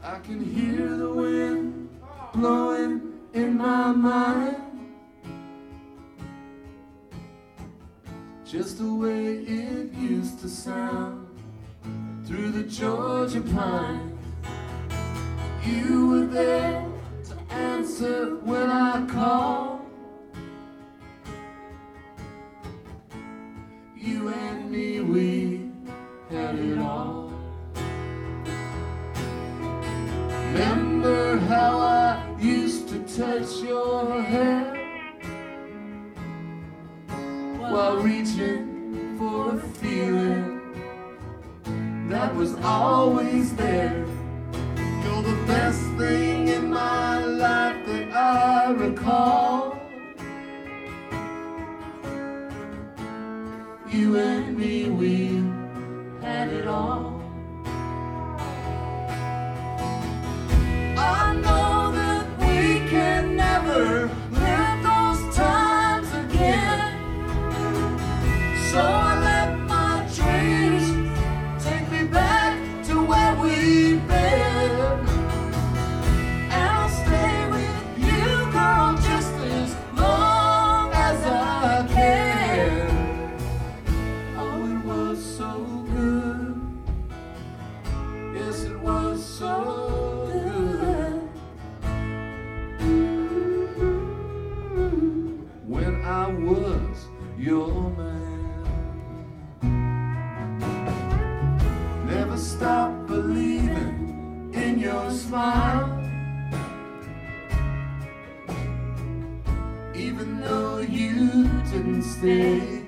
I can hear the wind blowing in my mind, just the way it used to sound through the Georgia pines. You were there to answer when I called. You and me, we had it all. Remember how I used to touch your hair while reaching for a feeling that was always there. You're the best thing in my life that I recall. You and me, we had it all. I know that we can never live those times again, so I let my dreams take me back to where we've been, and I'll stay with you, girl, just as long as I can. Oh, it was so good. Yes, it was so good. When I was your man, never stop believing in your smile, even though you didn't stay.